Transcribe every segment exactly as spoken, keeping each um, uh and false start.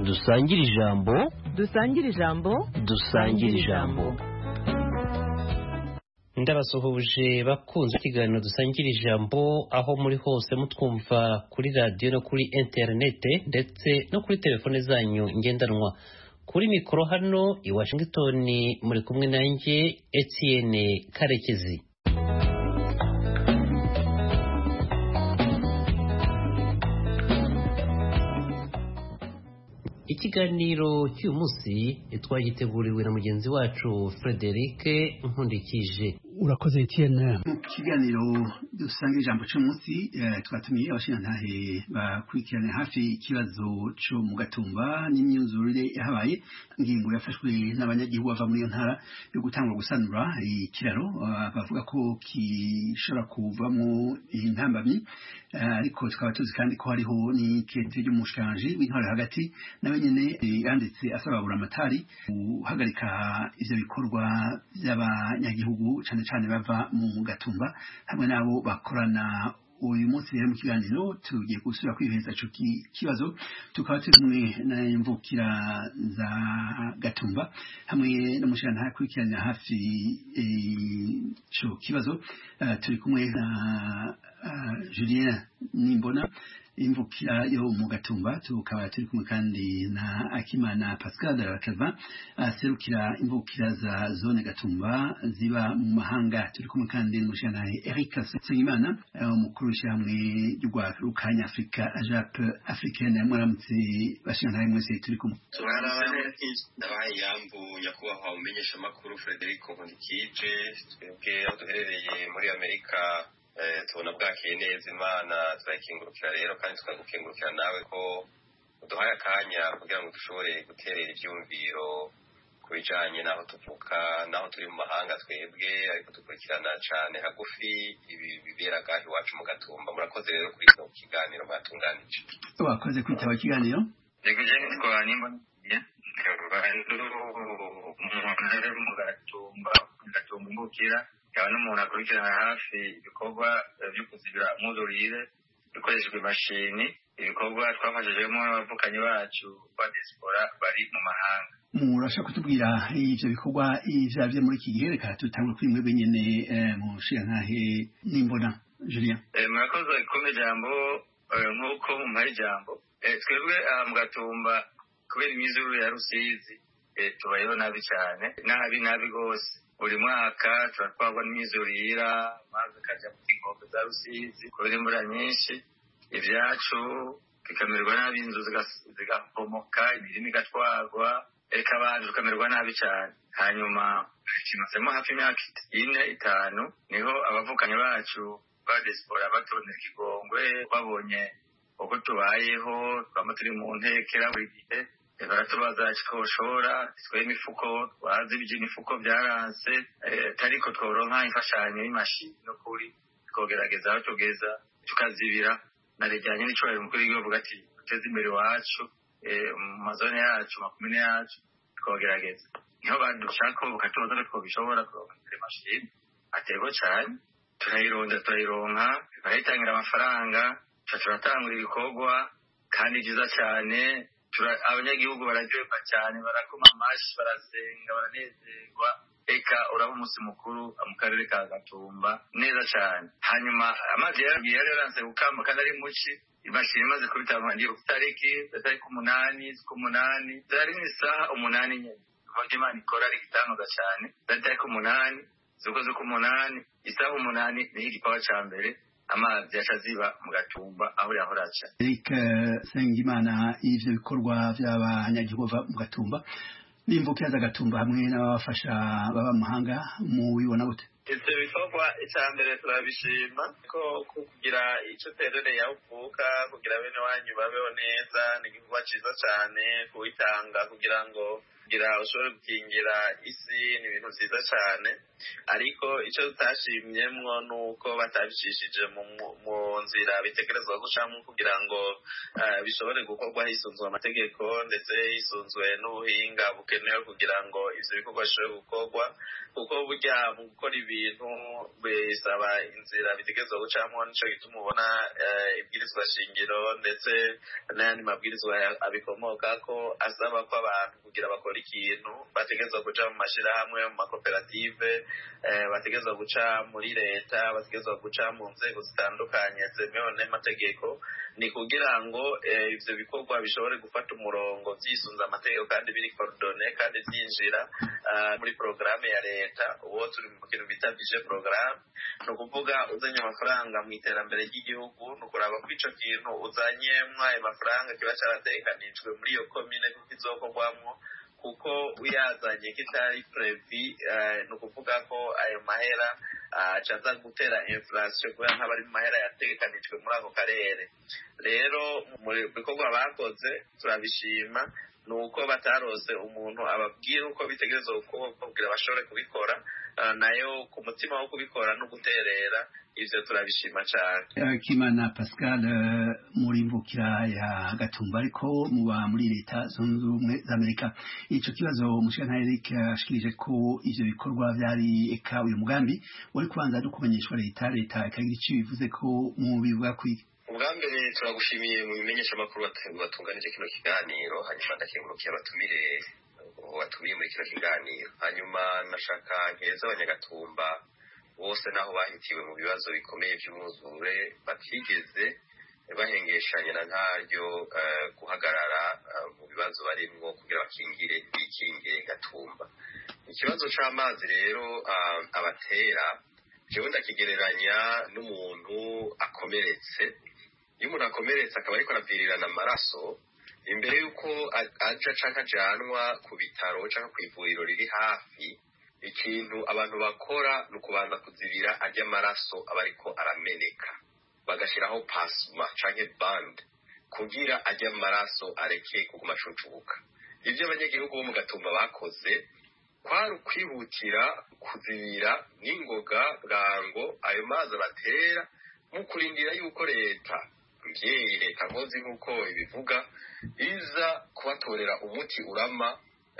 dusangire ijambo dusangire ijambo dusangire ijambo. ndabasuhuje bakunze ikiganiro dusangira ijambo aho muri hose mutwumva kuri radiyo no kuri interinete ndetse no kuri telefone zanyu ngendanwa. Kuri mikoro hano i Washington muri kumwe nanjye Etienne Karekezi. Ikiganiro cy'uyu munsi twagiteguriwe na mugenzi wacu Frederic Nkundikije. Urakoze Etienne. Mu kiganiro dusanga ijambo cy'umunsi twatumiye abashingantahe bakurikirana hafi ikibazo cyo mu Gatumba n'imyuzurire yahabaye. Ingingo yafashwe n'abanyagihugu bava muri iyo ntara yo gutangwa gusanura ikiraro, bavuga ko kishobora kuvamo intambamyi, ariko tukaba tuzi kandi ko hariho n'ikete ry'umushikanje w'intara hagati nawe nyene yanditse asaba buramatari guhagarika ivyo bikorwa by'abanyagihugu cyane cyane bava mu Gatumba hamwe nabo bakorana. Uyu munsi rero mu kiganiro tugiye gusubira kwiheza ico kibazo, tukaba turi kumwe n'imvukira za Gatumba hamwe n'umushingantahe akurikirana hafi ico kibazo. Uh, turi kumwe na uh, Julien Nimbona, imvukira yo mu Gatumba. Tukaba turi kumwe kandi na Akimana Pascal Rakava, aserukira imvukira za zone Gatumba ziba mu mahanga. Turi kumwe kandi n'umushingantahe Eric Sengimana, umukuru w'ishyirahamwe ry'urwanya Afrika Ajap Africaine. Mwaramutse bashingantahe mwese turi kumwe. Ndabaye yambu nyakubahwa umenyesha makuru Frederic Nkundikije. Twebwe aho duherereye muri Amerika tubona bwakeye neza, Imana turayikingurukira rero kandi tukagukingurukira nawe ko uduhaye akanya kugira ngo dushobore guterera ibyumviro ku bijanye n'aho tuvuka n'aho turi mu mahanga twebwe, ariko dukurikirana cane hagufi ibi bibera gahi iwacu mu Gatumba. Murakoze rero kuri kino kiganiro mwatunganije. Wakoze kwitaba ikiganiro. Yego je nitwa Nimbona mu Gatumba Gatumba mbukira yaba n'umuntu akurikirana hafi ibikorwa byo kuzibira umwuzurire bikoreshejwe imashini, ibikorwa twafashijemo abavukanyi bacu ba diaspora bari mu mahanga. Murashaka kutubwira ivyo bikorwa ivyo muri iki gihe? Reka tutangure kuri mwebwe nyene mu nshingantahe Nimbona. Julien. Murakoze kumwe jambo nk'uko mumpaye ijambo. Twebwe mu Gatumba kubera imyuzurire ya Rusizi tubayeho nabi cyane, nabi nabi gose. Buri mwaka turatwagwa n'imyuzurira, amazi akaja mu inkombe za Rusizi kubera imvura nyinshi, ivyacu bikamererwa nabi, inzu zigahomoka, imirima igatwagwa, eka abantu tukamererwa nabi cyane. Hanyuma kimazemo hafi imyaka ine itanu niho abavukanyi bacu ba diaspora batonera ikigongwe, babonye uko tubayeho, twama turi mu ntekera buri gihe, baratubaza kikoshora twe imifuko twazi bije imifuko byaranse, tariko tworonka imfashanyo y'imashini no kuri twogerageza aho tugeza tukazibira na rejyanye n'ico bari mukuru w'igihugu vuga ati teze imbere wacu mu mazone yacu makumene yacu twogerageza. Niho badushaka bakatoza ko bishobora kuronka imashini atego cyane, turayironda turayironka bahitangira amafaranga, turatangura ibikorwa kandi byiza cyane. Abanyagihugu bararyoherwa cyane, barakoma amashi, barasenga, baranezerwa, eka uraba umunsi mukuru mu karere ka Gatumba neza cyane. Hanyuma amazi yaragiye yaranse gukamba kandi ari muci, imashini imaze kubitanga ngiye ku tariki tariki umunani z'umunani zari n'isaha umunani nyene kuva Imana ikora ari gitangaza cyane. Tariki umunani zuko z'umunani isaha umunani ni igipawa ca mbere amazi yacaziba mu Gatumba aho yahoraca. Eric Sengimana, ivyo bikorwa by'abanyagihugu mu Gatumba n'imvukira za Gatumba hamwe n'abafasha baba mu mahanga mu bibona gute? Ivyo bikorwa icambere turabishima ko kugira ico terere yavuka kugira bene wanyu babeho neza, ni igikorwa ciza cane kuitanga kugira ngo kugira ushobore gukingira isi, ni ibintu vyiza cane. Ariko ico tutashimyemwo nuko batabicishije mu nzira bitegerezwa gucamwo kugira ngo uh, bishobore gukorwa hisunzwe amategeko ndetse hisunzwe n'ubuhinga bukenewe kugira ngo ivyo bikorwa bishobore gukorwa, kuko burya mu gukora ibi ibintu bisaba inzira bitegerezwa gucamo, nico gituma ubona ibwirizwa shingiro ndetse n'ayandi mabwirizwa abikomoka ko asaba ko abantu kugira bakora ikintu bategerezwa guca mu mashirahamwe, mu makoperative, bategerezwa guca muri leta, bategerezwa guca mu nzego zitandukanye zemewe n'amategeko, ni kugira ngo ivyo bikorwa bishobore gufata umurongo vyisunze amategeko kandi biri coordonné kandi vyinjira muri programme ya leta. Uwo turi mu kintu bita budget programme, no kuvuga uzanye amafaranga mu iterambere ry'igihugu, no kuraba ko ico kintu uzanye mwaye amafaranga kiba cyaratekanijwe muri iyo commune kuko izokorwamwo, kuko uyazanye kitari previ no kuvuga ko ayo mahera acaza gutera inflation kubera nk'abari mu mahera yatekanijwe muri ako karere. Rero mu bikorwa bakoze turabishima, nuko batarose umuntu ababwira uko bitegerezwa kugira bashobore kubikora, nayo ku mutima wo kubikora no guterera, ivyo turabishima cyane. Kimana Pascal, muri mvukira ya Gatumba ariko muba muri leta zunze ubumwe za Amerika, ico kibazo mushana Eric ashikirije ko ivyo bikorwa byari eka uyu mugambi wari kubanza dukumenyeshwa leta leta ikagira ico bivuze ko mu bivuga kwiki. Ubwambe turagushimiye mu bimenyesha makuru batunganije kino kiganiro, hanyuma ndakengurukiye abatumire batumiye muri kino kiganiro. Hanyuma nashaka nkeza abanyagatumba bose naho bahitiwe mu bibazo bikomeye by'umwuzure batigeze bahengeshanya na ntaryo guhagarara mu bibazo barimwo kugira bakingire bikinge Gatumba. Ikibazo c'amazi rero abatera jewe ndakigereranya n'umuntu akomeretse. Iyo umuntu akomeretse akaba ariko aravirirana amaraso, imbere yuko aja canke ajanwa ku bitaro canke kw'ivuriro riri hafi, ikintu abantu bakora ni ukubanza kuzibira arya amaraso aba ariko arameneka, bagashiraho pasma canke band kugira arya amaraso areke kuguma acuncubuka. Ivyo abanyagihugu bo mu Gatumba bakoze kwari ukwihutira kuzibira n'ingoga bwango ayo mazi batera mu kurindira yuko leta mvyeyi leta nkozi nk'uko ibivuga iza kubatorera umuti urama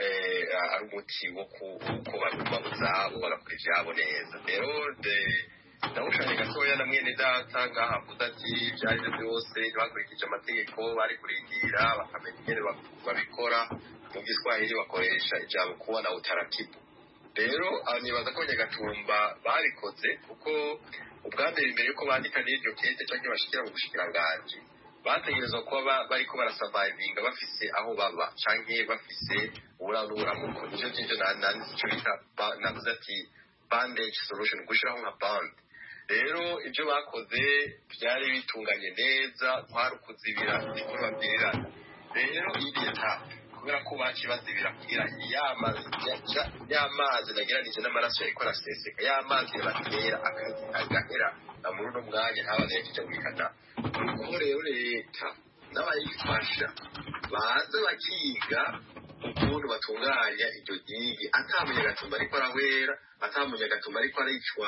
ari umuti wo kubaguma uzabo bagakora ivyabo neza. Rero ndawushanye gatoya na mwene data ngaha avuze ati vyarivyo vyose bakurikije amategeko bari kurindira bakamenya ingene babikora. Mu Giswahili bakoresha ijambo kuwa na utaratibu. Rero nibaza ko Nyagatumba babikoze kuko ubwambere imbere yuko bandika n'iryo kete canke bashikira mu bushikiranganje bategerezwa kuba bariko barasurvivinga bafise aho baba canke bafise uburanuramuko. Ivyo vyinjo nanditse ico bita navuze ati bandage solution, gushiraho nka band. Rero ivyo bakoze vyari bitunganye neza, kwari ukuzibira ikuru babwirirana. Rero leta kubera ko baci bazibira kugira yamazi yamazi nageranije n'amaraso yariko araseseka, yamazi batera akazi agahera na muri uno mwanya ntabanejeje mwikana. Uko rero leta n'abayifasha baza bakiga ukuntu batunganya iryo digi, atamunyagatumba ariko arahwera, atamunyagatumba ariko aricwa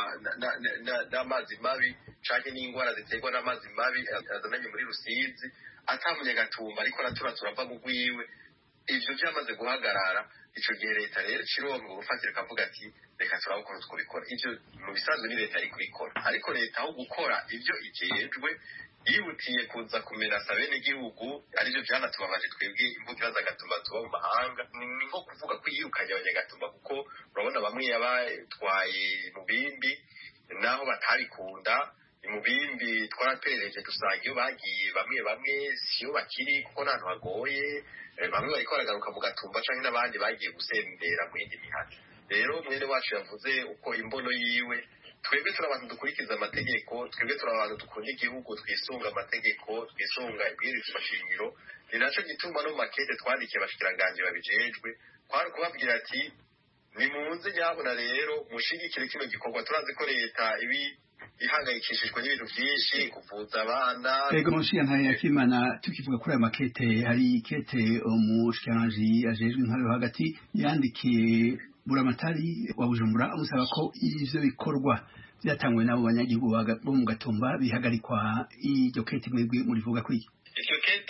n'amazi mabi canke n'ingwara ziterwa n'amazi mabi azananye muri Rusizi, atamunyagatumba ariko araturatura ava mu rwiwe. Ivyo vyamaze guhagarara, ico gihe leta rero cironka urufatiro kavuga ati reka turabukora twobikora. Ivyo mu bisanzwe ni leta ari kubikora, ariko leta aho gukora ivyo ijejwe yihutiye kuza kumenasa bene igihugu, arivyo vyanatubabaje twebwe imvukira z'Agatumba tuba mu mahanga. Ni nko kuvuga ko yirukanye abanyagatumba kuko urabona bamwe yabatwaye mu bimbi naho batabikunda. Mu bimbi twaraperereje dusanga iyo bagiye bamwe bamwe siyo bakiri kuko ntantu hagoye, bamwe bariko baragaruka mu Gatumba canke n'abandi bagiye gusembera mu yindi mihana. Rero mwene wacu yavuze uko imbono yiwe, twebwe turi abantu dukurikiza amategeko, twebwe turi abantu dukunda igihugu, twisunga amategeko, twisunga ibwirizwa shingiro. Ni naco gituma no mu makete twandikiye abashikiranganje babijejwe kwari kubabwira ati nimuze nyabona rero mushigikire kino gikorwa. Turazi ko leta ibi ihangayikishijwe n'ibintu byinshi, kuvuza abana. Ego mushiya ntaye Kimana, tukivuga kuri aya makete, hari kete umushikiranganje ajejwe intwaro hagati yandikiye buramatari wa Bujumbura amusaba ko ivyo bikorwa byatangwe n'abo banyagihugu bo mu Gatumba bihagarikwa. Iryo kete mwebwe murivuga kwiki? Iryo kete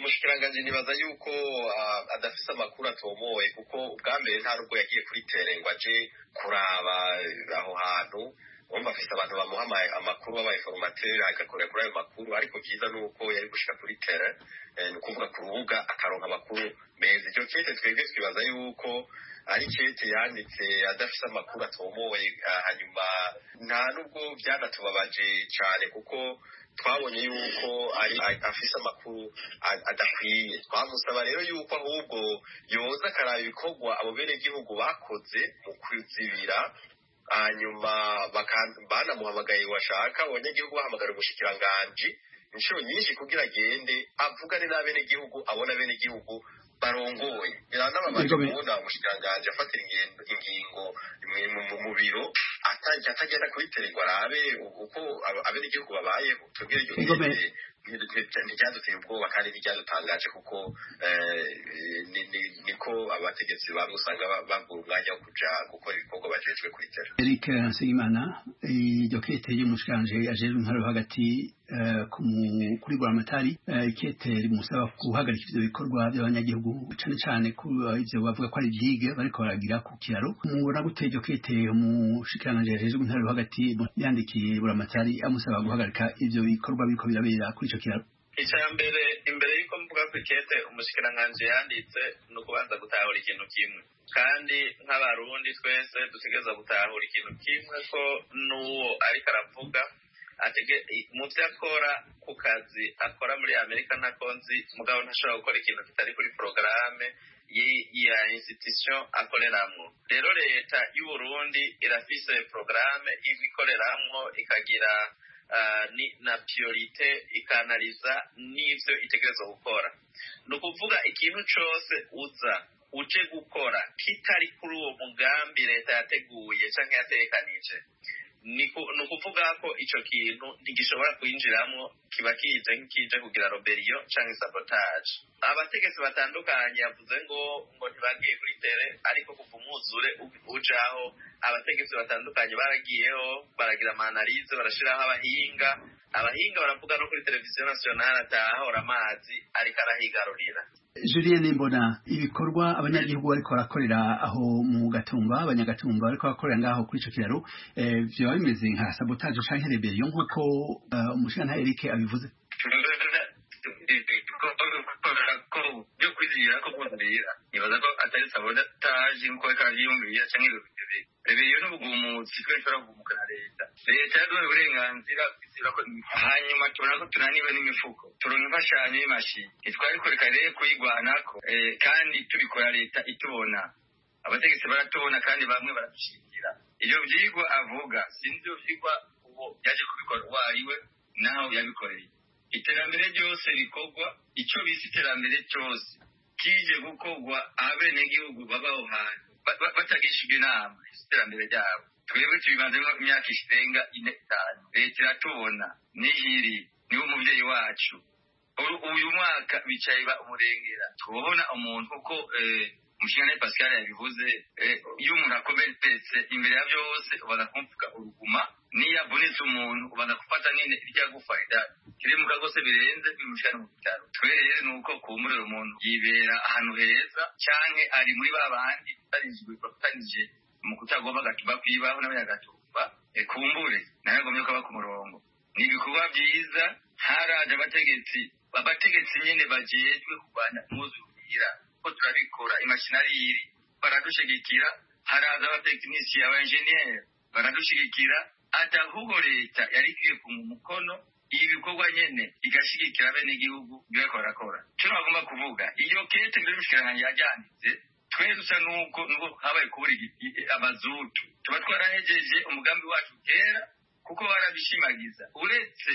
umushikiranganji nibaza yuko adafise amakuru atomoye kuko ubwa mbere nta nubwo yagiye kuri tere ngo aje kuraba aho hantu umva afise abantu bamuha amakuru b'abainformateri agakorera kuri ayo makuru ariko cyiza nuko yari gushika kuri tere ni ukuvuga ku rubuga akaronka amakuru meza icyo kete twebwe twibaza yuko ari kete yanditse adafise amakuru atomoye hanyuma nta nubwo byanatubabaje cyane kuko twabonye yuko ari afise amakuru adakwiye twamusaba rero yuko ahubwo yoza akaraba ibikorwa abo bene gihugu bakoze mu kwizibira hanyuma banamuhamagaye washaka abanyagihugu bahamagara umushikiranganji inshuro nyinshi kugira agende avugane n'abene gihugu abona bene gihugu barongoye biranababaje kubona umushikiranganji afatira ingingo mu biro atagenda kuri terego arabe uko abene gihugu babayeho tubwire iryo ntiryaduteye ubwoba kandi ntiryadutangaje kuko niko abategetsi bamwe usanga bagura umwanya wo kuja gukora ibikorwa bajejwe kuri tera. Eric Nsengimana iryo kete y'umushikanje ajejwe intwaro hagati kuri Buramatari kete rimusaba guhagarika ivyo bikorwa by'abanyagihugu cane cane kuri ivyo bavuga ko ari vyige bariko baragira ku kiraro mubona gute iryo kete umushikanje ajejwe intwaro hagati yandikiye Buramatari amusaba guhagarika ivyo bikorwa biriko birabera kuri ico kiraro. Icya mbere imbere y'uko mvuga ko kete umushikiranganje yanditse no kubanza gutahura ikintu kimwe kandi nk'abarundi twese dutegereza gutahura ikintu kimwe ko n'uwo ariko aravuga atege mu byo akora ku kazi akora muri Amerika na konzi mugabo ntashobora gukora ikintu kitari kuri programme ya institution akoreramwo. Rero leta y'u Burundi irafise programme ibikoreramwo ikagira Uh, ni na priorite ikanaliza n'ivyo itegerezwa gukora. No kuvuga ikintu cyose uza uje gukora kitari kuri uwo mugambi leta yateguye canke yatekanije ni kuvuga ko ico kintu ntigishobora kwinjiramo kiba kije nk'ikije kugira roberiyo canke sabotage. Abategetsi batandukanye yavuze ngo ngo ntibagiye kuri tere ariko kuva umwuzure ujaho abategetsi batandukanye baragiyeho baragira amanalize barashiraho abahinga abahinga baravuga no kuri televiziyo nationale atahora amazi ariko arahigarurira. Julien Nimbona ibikorwa abanyagihugu bariko barakorera aho mu Gatumba abanyagatumba bariko bakorera ngaho kuri ico kiraro eh byo bimeze nka sabotage canke rebellion nkuko umushana Eric abivuze. Byo kwizira ko bondera nibaza ko atari sabotage nkuko akayiyumvira canke rebellion n'ubugumutsi twashobora kugumuka na leta leta yaduhaye uburenganzira kwizira ko hanyuma tubona ko tunaniwe n'imifuko turonka imfashanyo y'imashini itwari koreka rero kuyigwanako kandi tubikora leta itubona abategetsi baratubona kandi bamwe baradushikira iyo vyigwa avuga sinzi iyo vyigwa uwo yaje kubikora wariwe naho yabikoreye iterambere ryose rikorwa ico bisi iterambere cyose kije gukorwa abenegihugu babaho hantu batagishijwe inama iterambere ryabo twebwe tubibanzemo imyaka ishirenga ine itanu leta iratubona nihiri niwo umuvyeyi wacu uyu mwaka bicaye ba umurengera tubona umuntu uko umushingane Pascal yabivuze iyo umuntu akomeretse imbere ya byose ubaza kumvuga uruguma niya bonetse umuntu ubaza gufata nene irya gufaida kiri mu kagose birenze bimushana mu bitaro twerere nuko kumurera umuntu yibera ahantu heza canke ari muri babandi tarijwe bafatanyije mu kutagomba gatuba kwibaho n'abanyagatumba kumbure naragomye ko bakumurongo ni ibikorwa byiza haraje abategetsi abategetsi nyene bajejwe kurwanya umuzukira ko turabikora imashinariri baradushigikira haraza abatekinisi aba-engineer baradushigikira atahugo leta yari kwiye ku mukono ibikorwa nyene igashigikira bene igihugu birako barakora cyo bagomba kuvuga iyo kete mbere mushikiranye yajyanitse twese usa nuko nuko habaye kubura abazutu tuba twarahejeje umugambi wacu kera kuko barabishimagiza uretse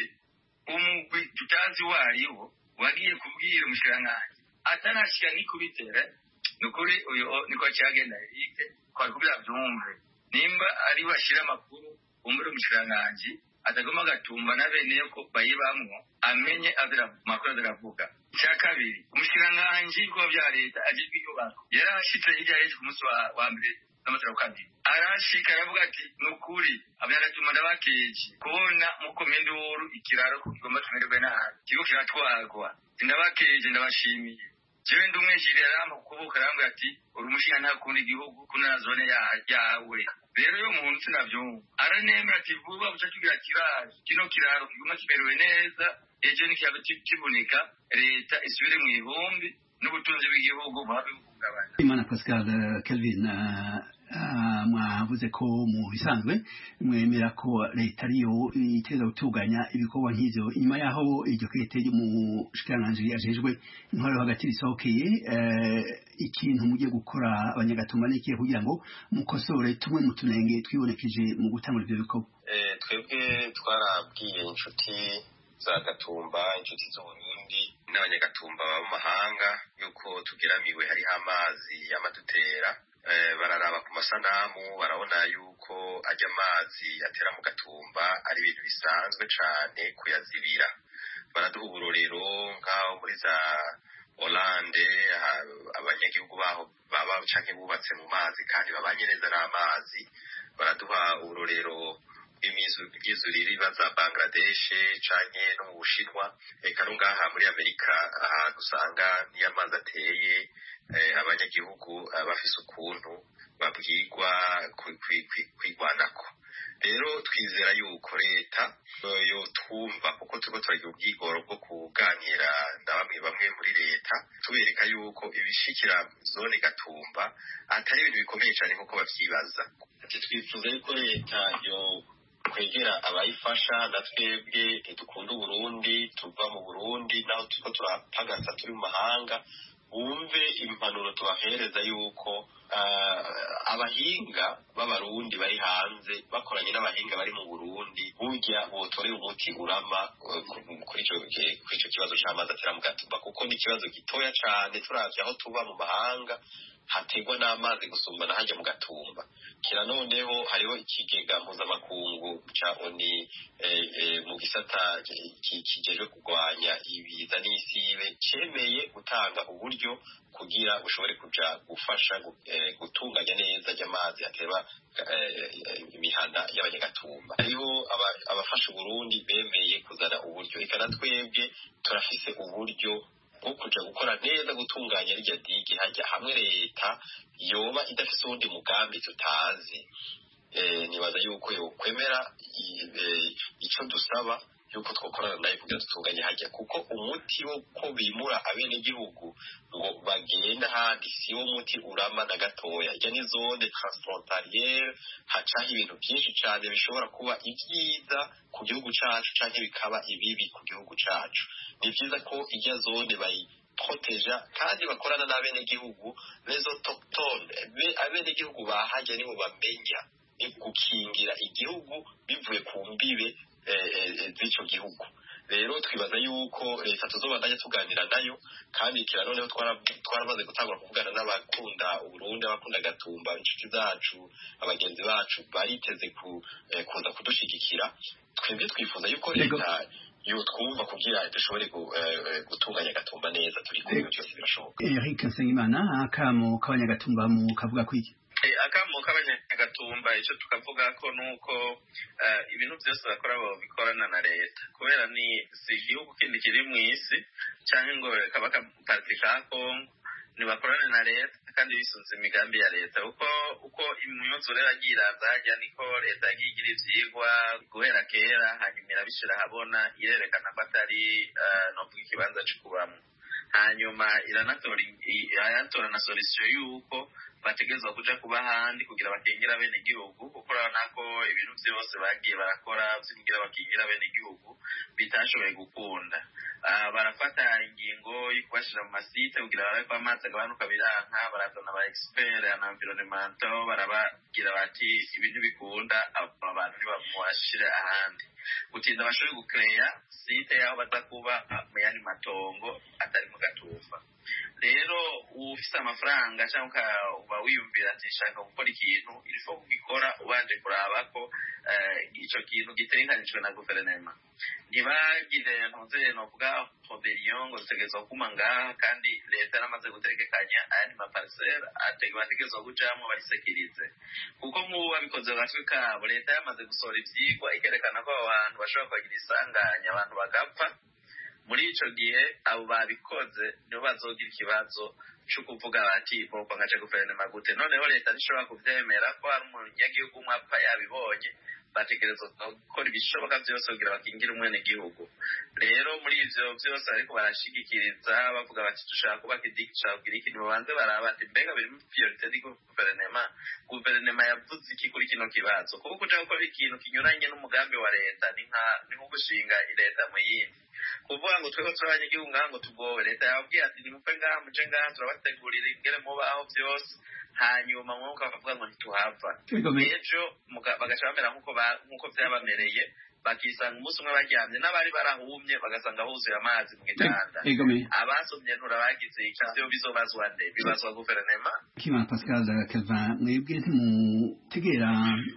umugwi tutazi wariho wagiye kubwira mushikiranye atanashika ni kubitera nukuri uyo niko cyagenda yike kwa kubira byumve nimba ari bashira makuru umuri mushikiranye atagoma gatumba na bene ko bayibamwo amenye azira makuru aziravuga cya kabiri umushikiranganje ko bya leta agizwe inyubako yarashitse ijya yeje ku munsi wa mbere n'amatara ukabiri arashika aravuga ati nukuri abanyagatuma ndabakeje kubona mukome induru ikiraro kigomba tumererwe nabi kigo kiratwagwa ndabakeje ndabashimiye jewe ndumwejire aramba kubuka arambwa ati uri umushinga nta kundi igihugu kuna zone yawe rero yo muntu sinavyumva aranemera ati vuba buca kigira kiraro kino kiraro kigomba kimerewe neza ejo ni kiyago kiboneka leta isubire mu ihumbi n'ubutunzi bw'igihugu buhabe bugabana. Imana Pascal Kelvin mwavuze ko mu bisanzwe mwemera ko leta ariyo iteza gutunganya ibikorwa nk'ivyo inyuma yaho iryo kete mu shikiranganji yajejwe intwaro hagati risohokeye ikintu mugiye gukora abanyagatuma n'ikiye kugira ngo mukosore tumwe mu tunenge twibonekeje mu gutangura ivyo bikorwa. Twebwe twarabwiye inshuti za Gatumba inshuti z'Uburundi n'abanyagatumba baba mu mahanga yuko tugeramiwe hari amazi yamadutera bararaba ku masanamu barabona yuko ajya amazi atera mu Gatumba ari ibintu bisanzwe cane kuyazibira baraduha uburorero nk'aho muri za Hollande abanyagihugu baho baba canke bubatse mu mazi kandi babanye neza n'amazi baraduha uburorero imizuriri baza Bangladesh canke no mu Bushinwa eka no ngaha muri Amerika ahantu usanga niyo amazi ateye abanyagihugu bafise ukuntu babwirwa kwigwanako rero twizera yuko leta yo twumva kuko turiko turagira ubwigoro bwo kuganira na bamwe bamwe muri leta tubereka yuko ibishikira zone Gatumba atari ibintu bikomeye cane nkuko bavyibaza twifuza yuko leta yo kwegera abayifasha na twebwe dukunda Burundi tuva mu Burundi naho tuko turapagasa turi mu mahanga umve impanuro tubahereza yuko abahinga b'abarundi bari hanze bakoranye n'abahinga bari mu Burundi burya botorera umuti urama kuri ico kuri ico kibazo cy'amazi atera mu Gatumba kuko ni ikibazo gitoya cane turavye aho tuba mu mahanga hategwa n'amazi gusumbana hajya mu Gatumba kira noneho hariho ikigega mpuzamakungu ca oni mu gisata kijeje kugwanya ibiza n'isibe cemeye gutanga uburyo kugira ushobore kuja gufasha gutunganya neza ry'amazi ateba imihanda y'abanyagatumba hariho abafasha Burundi bemeye kuzana uburyo ikana twebwe turafise uburyo bwo kuja gukora neza gutunganya rya digi hajya hamwe leta yoba idafise undi mugambi tutazi eh nibaza yuko yo kwemera ico dusaba yuko twokorana nayo kugira dutunganye hajya kuko umuti wo ko bimura abene gihugu ngo bagenda handi si wo muti urama na gatoya ijya ni zone transfrontalière haca ibintu byinshi cyane bishobora kuba ibyiza ku gihugu cacu canke bikaba ibibi ku gihugu cacu ni byiza ko ijya zone bayi proteja kandi bakorana n'abene gihugu les autochtones abene gihugu bahajya nibo bamenya ni gukingira igihugu bivuye ku mbibe z'ico gihugu rero twibaza yuko leta tuzobandanya tuganira nayo kandi kira noneho twaramaze gutangura kuvugana n'abakunda Burundi abakunda Gatumba inshuti zacu abagenzi bacu bariteze kuza kudushigikira twebwe twifuza yuko leta yo twumva kugira dushobore gutunganya Gatumba neza turi kumwe byose birashoboka. Eric Nsengimana akamo kabanyagatumba mu kavuga kwiki akamo kabanyagatumba ico tukavuga ko nuko ibintu byose bakora bo bikorana na leta kubera ni si igihugu kindi kiri mu isi canke ngo kabaka parti ka Kongo ni bakorana na leta kandi bisunze imigambi ya leta uko uko imyuzure yagira zajya niko leta yagigira ivyigwa guhera kera hanyuma irabishira habona irerekana ko atari no ikibanza cikubamwe hanyuma iranatora iratora na solution yuko bategezwa kuja kuba handi kugira bakingira bene gihugu kuko nako ibintu byose bagiye barakora kugira bakingira bene gihugu bitashoboye gukunda barafata ingingo y'kwashira mu masite kugira barako amazi agabanuka biranka barazana ba expert en environnement barabagira bati ibintu bikunda abantu ntibamwashire ahandi utinda bashoboye gukreya site yaho batakuba mu yani matongo atari mu Gatumba rero ufite amafaranga cyangwa uba wiyumvira ati shaka gukora ikintu irifo kugikora ubanje kuraba ko icyo kintu gitegekanijwe na guverinoma ntibagire ntuze novuga rebellion ngo tegezwa kuma ngaha kandi leta yaramaze gutegekanya ayandi maparcelle ategerezwa kujamwo bayisekirize kuko nk'ubu babikoze gatwe kabo leta yamaze gusohora ivyigwa ikerekana ko abo bantu bashobora kugira isanganya abantu bagapfa muri ico gihe abo babikoze nibo bazogira ikibazo cyo kuvuga bati boko ngaje guverinoma gute noneho leta nishobora kuvyemera ko hari umunyagihugu umwe apfa yabibonye bategerezwa gukora ibishoboka byose kugira bakingira umwene gihugu rero muri ivyo byose ariko barashigikiriza bavuga bati dushaka kubaka idikica kugira ikintu babanze baraba ati mbega biri muri priorite di guverinoma guverinoma yavuze iki kuri kino kibazo kuko kuja gukora ikintu kinyuranye n'umugambi wa leta ni nka ni nko gushinga leta mu yindi kuvuga ngo twego turabanyagihugu ngaha ngo tugowe leta yababwiye ati nimupfe ngaha muje ngaha turabategurira ingene mubaho byose hanyuma mwuka bakavuga ngo ntituhava ejo bagaca bamera nk'uko vyabamereye bakisanga umunsi umwe baryamye n'abari barahumye bagasanga huzuye amazi mu gitanda abasomye nturabagize ivyo bizobazwa nde bibazwa guverinoma Kimana Pascal Kelvin mwebwe ntimutegera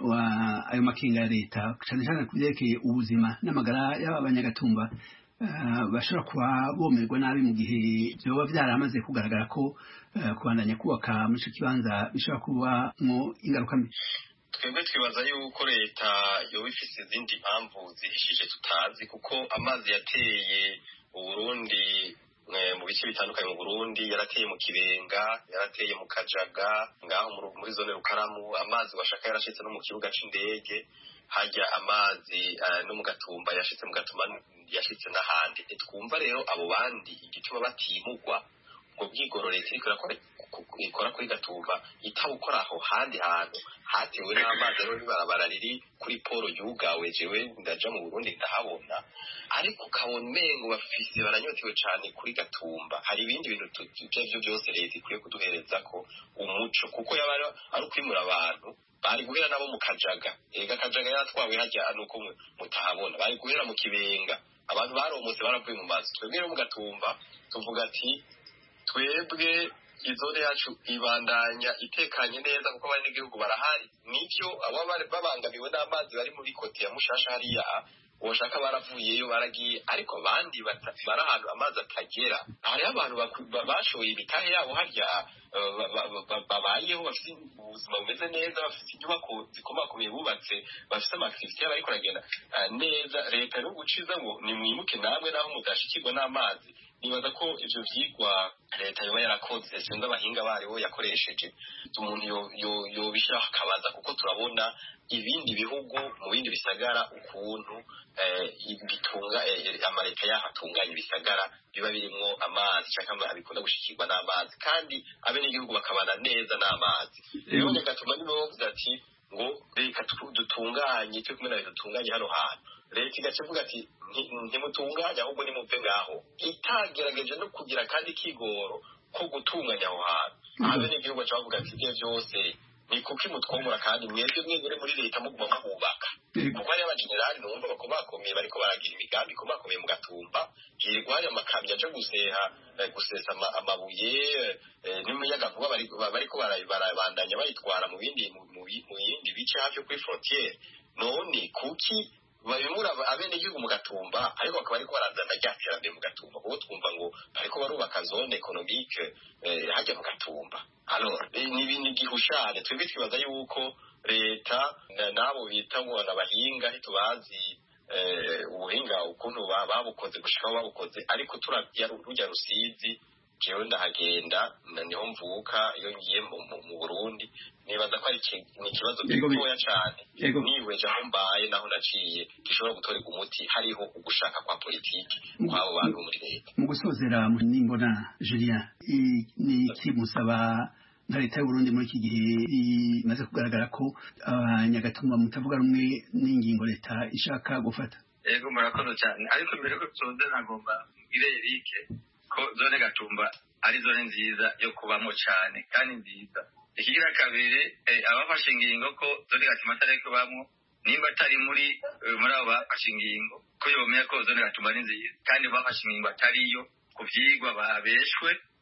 ayo makinga ya leta cane cane kuvyerekeye ubuzima n'amagara y'abanyagatumba bashobora kuba bomerwa nabi mu gihe vyoba vyaramaze kugaragara ko kubandanya kubaka muri ico kibanza bishobora kubamwo ingaruka mbi twebwe twibaza yuko leta yoba ifise izindi mpamvu zihishije tutazi kuko amazi yateye Uburundi mu bice bitandukanye mu Burundi yarateye mu Kibenga yarateye mu Kajaga ngaho muri zone Rukaramu amazi washaka yarashitse no mu kibuga c'indege hajya amazi no mu Gatumba yashitse mu Gatumba yashitse n'ahandi twumva rero abo bandi igituma batimugwa ngo bwigororetse ikora ikora kuri Gatumba itabukora aho handi hantu hatewe n'amazi rero nibarabara riri kuri poro yugawe jewe ndaja mu Burundi ndahabona ariko kabone mengo bafise baranyotewe cyane kuri Gatumba hari ibindi bintu tujye byose leta ikwiye kuduhereza ko umuco kuko yabari ari kwimura abantu bari guhera nabo mu Kajaga ega Kajaga yatwawe hajya nuko mutahabona bari guhera mu Kibenga abantu baromotse baravuye mu mazi twebwe mu Gatumba tuvuga ati twebwe izone yacu ibandanya itekanye neza kuko bari n'igihugu barahari nivyo abo babangamiwe n'amazi bari muri kote ya Mushasha hariya woshaka baravuyeyo baragiye ariko abandi bari ahantu amazi atagera hari abantu bashoye ibitahe yabo harya babayeho bafite ubuzima bumeze neza bafite inyubako zikomakomeye bubatse bafite amakirisiya bariko baragenda neza leta no guciza ngo nimwimuke namwe naho mudashikirwa n'amazi nibaza ko ivyo vyigwa leta yoba yarakoze sinzi abahinga baribo yakoresheje umuntu yobishira akabaza kuko turabona ibindi bihugu mu bindi bisagara ukuntu bitunga amareta yahatunganya ibisagara biba birimwo amazi cyangwa abikunda gushikirwa n'amazi kandi abenegihugu bakabana neza n'amazi rero Gatuma nibo bavuze ati ngo reka dutunganye cyo kumena dutunganye hano hantu leta igacevuga ati ntimutunganye ahubwo nimupfe ngaho itagerageje no kugira kandi kigoro ko gutunganya aho hantu abenegihugu baca bavuga ati ibyo byose ni kuki mutwomora kandi mwebwe mwebwe muri leta muguma mubaka kuko ari abagenerali numva bakomakomeye bariko baragira imigambi ikomakomeye mu Gatumba hirwa hari amakamyo aje guseha gusesa amabuye n'umuyaga vuba bariko barabandanya bayitwara mu bindi mu yindi bice hafi kuri frontiere none kuki bayimura abenegihugu mu Gatumba ariko bakaba bariko barazana ry'iterambere mu Gatumba kuko twumva ngo bariko barubaka zone economique hajya mu Gatumba alors ni ibintu gihushane twebwe twibaza yuko leta nabo bita ngo abahinga ntitubazi ubuhinga ukuntu babukoze gushika babukoze ariko turabya rujya Rusizi jewe ndahagenda niho mvuka iyo ngiye mu Burundi nibaza ko ari ikibazo gitoya cyane niwe je mbaye naho naciye gishobora gutorega umuti hariho ugushaka kwa politiki kwabo bantu muri leta mu gusozera nimbona Julien ni kimusaba nka leta y'u Burundi muri iki gihe imaze kugaragara ko abanyagatumba mutavuga rumwe n'ingingo leta ishaka gufata yego murakoze cyane ariko mbere ko tuzoze nagomba mbire Eric ko zone Gatumba ari zone nziza yo kubamo cyane kandi nziza ikigira kabiri abafashe ingingo ko zone Gatumba atari kubamo nimba atari muri muri abo bafashe ingingo ko yomeye ko zone Gatumba ari nziza kandi bafashe ingingo atariyo kuvyigwa babeshwe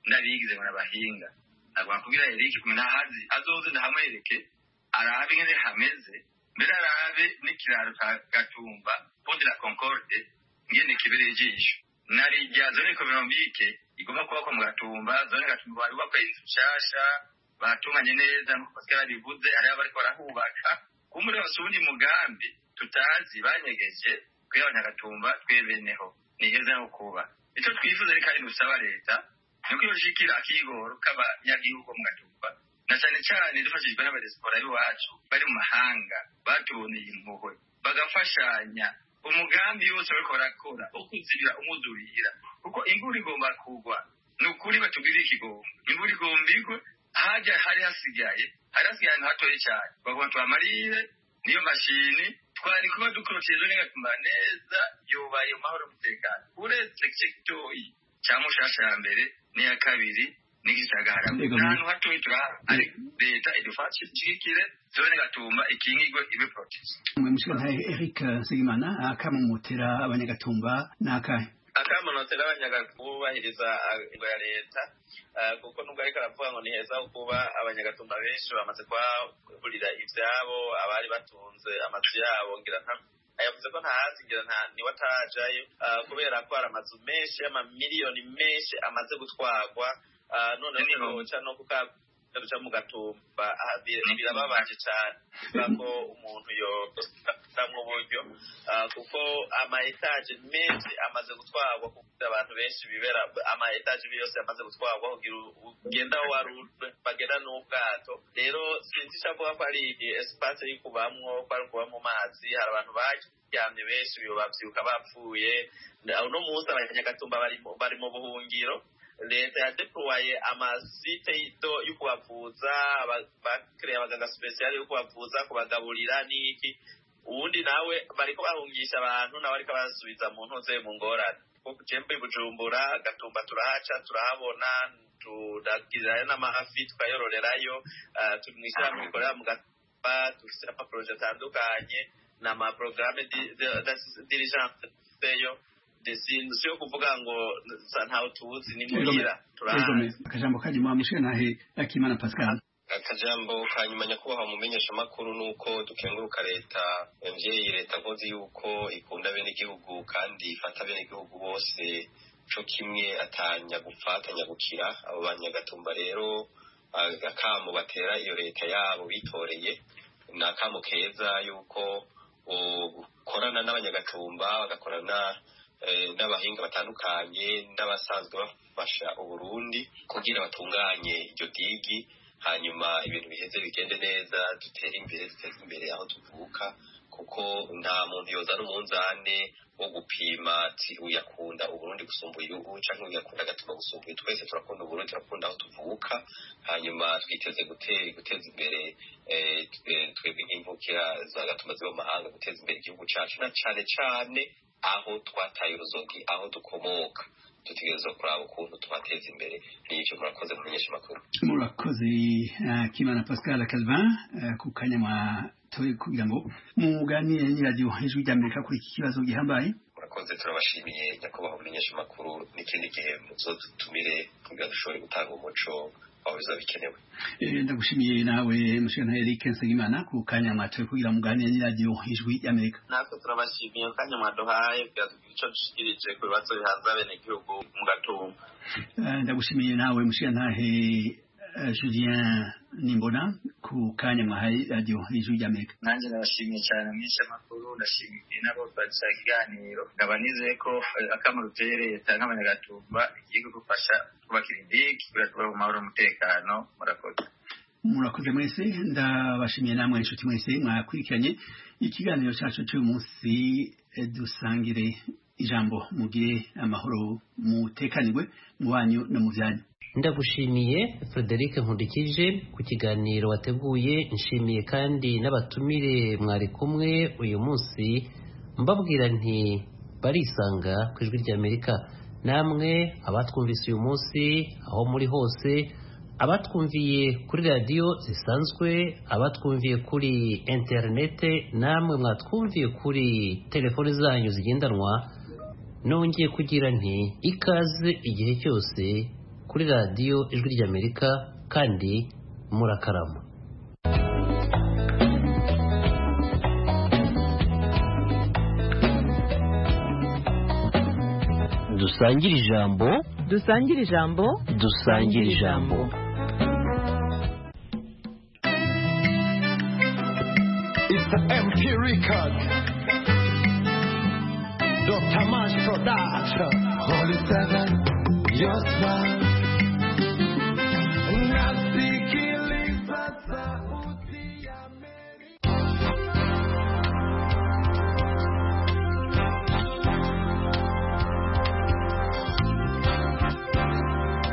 ndabigize ngo nabahinga ntabwo nakubwira Eric kumena hazi azoze ndahamwereke arabe ngene hameze mbere arabe n'ikiraro ca Gatumba Pont de la Concorde ngene kibereye ijisho nari rya zone ekonomike igomba kuba ko mu Gatumba zone Gatumba bari bakwa inzu nshasha batunganye neza nuko Pascal bivuze ari abari barahubaka kumuri basundi mugambi tutazi banyegeje kwiye Abanyagatumba twebeneho niheza no kuba icyo twifuza reka ari gusaba leta nuko yoshikira akigoro k'abanyagihugu mu Gatumba na cyane cyane dufashijwe n'abadiaspora y'uwacu bari mu mahanga batuboneye impuhwe bagafashanya umugambi wose bariko barakora ukuzibira umuzurira kuko imvura igomba kugwa nukuri batubwira ikigomba imvura igomba igwe haja hari hasigaye hari hasigaye ahantu hatoye cyane bagomba tubamarire niyo mashini twari kuba dukorotije n'Gatumba neza yubaye mahoro umutekano uretse gitoyi cya Mushasha ya mbere n'iya kabiri n'igishagara n'ahantu hatoye turaha ari leta idufashe ikikire zone Gatumba ikingirwe ibe protest mwe mushika Eric Nsengimana akamumutera Abanyagatumba nakahe akamunotera Abanyagatumba ingo ya leta kuko nubwo ariko aravuga ngo ni heza kuba Abanyagatumba benshi bamaze kwagurira ivyabo abari batunze amazu yabo ngira nta ayavuze ko ntahazi ngira nta ni watajayo kubera ko aramazu menshi y'amamiliyoni menshi amaze gutwagwa none niho cha no kuka duca mu Gatumba birababaje cyane bako umuntu yo tamwe buryo kuko ama etage menshi amaze gutwagwa kuko abantu benshi bibera ama etage yose amaze gutwagwa kugira ugenda warurwe bagenda n'ubwato rero sinzi cyangwa ko ari espace y'ikubamwo kwari kuba mu mazi hari abantu baryamye benshi biyo bavyuka bapfuye no munsi Abanyagatumba bari bari mu buhungiro leta yadeploye amasite ito y'ukubavuza bakreya abaganga special y'ukubavuza kubagaburira niki ubundi nawe bariko bahungisha abantu nawe ariko basubiza mu ntoze mu ngorane kuko Jembe Bujumbura Gatumba turahaca turahabona tudakizana n'amahafi tukayororerayo tumwishyira mu bikorera mu Gatumba dufite ama projet atandukanye n'ama programme diligence yo desinzi yo kuvuga ngo ntaho tuzi ni muhira turahaza akajambo kanyuma mushanahe Akimana Pascal akajambo kanyuma nyakubahwa mumenyesha makuru nuko dukenguruka leta mvyeyi leta nkozi yuko ikunda bene igihugu kandi ifata bene igihugu bose co kimwe atanya gufatanya gukira abo Banyagatumba rero akamu batera iyo leta yabo bitoreye nakamu keza yuko ukorana n'Abanyagatumba bagakorana n'abahinga batandukanye n'abasanzwe bafasha uburundi kugira batunganye iryo digi hanyuma ibintu biheze bigende neza dutere imbere duteze imbere aho tuvuka kuko nta muntu yoza n'umunzane wo gupima ati uyakunda uburundi gusumba uyu canke uyakunda Gatumba gusumba uyu twese turakunda uburundi turakunda aho tuvuka hanyuma twiteze gutera guteza imbere twebwe nk'imvukira za Gatumba ziba mu mahanga guteza imbere igihugu cacu na cane cane aho twataye uruzogi aho dukomoka tutegerezwa kuraba ukuntu tubateza imbere n'icyo murakoze kumenyesha makuru murakoze Akimana Pascal Calvin ku kanyama turi kugira ngo muganire n'iradio Ijwi ry'Amerika kuri iki kibazo gihambaye murakoze turabashimiye nyakubahwa kumenyesha makuru n'ikindi gihe muzodutumire kugira dushobore gutanga umuco aho biza bikenewe ndagushimiye nawe mushana Eric Nsengimana ku kanyama turi kugira muganire n'iradio Ijwi ry'Amerika natwe turabashimiye kanya mwaduhaye kugira ico dushikirije ku bibazo bihanze bene igihugu mu Gatumba ndagushimiye nawe mushana Julien Nimbona ku kanya mwahaye radio Ijwi ry'Amerika nanjye ndabashimiye cyane mwinshi makuru ndashimiye nabo twatsa ikiganiro ngaba nizeye ko akamaro tereye cyane Abanyagatumba igiye gufasha kubakira indiki kugira mu mahoro umutekano murakoze murakoze mwese ndabashimiye namwe inshuti mwese mwakurikiranye ikiganiro cyacu cy'uyu munsi dusangire ijambo mugire amahoro mutekanirwe mu banyu no mu byanyu ndagushimiye Frederic Nkundikije ku kiganiro wateguye nshimiye kandi n'abatumire mwari kumwe uyu munsi mbabwira nti barisanga ku Ijwi ry'Amerika namwe abatwumvise uyu munsi aho muri hose abatwumviye kuri radio zisanzwe abatwumviye kuri interinete namwe mwatwumviye kuri telefoni zanyu zigendanwa nongeye kugira nti ikaze igihe cyose kuri radiyo ijwi ry'Amerika kandi murakarama. dusangire ijambo dusangire ijambo dusangire ijambo It's an M P record. Doctor Mash Production. Holy Seven, your smile.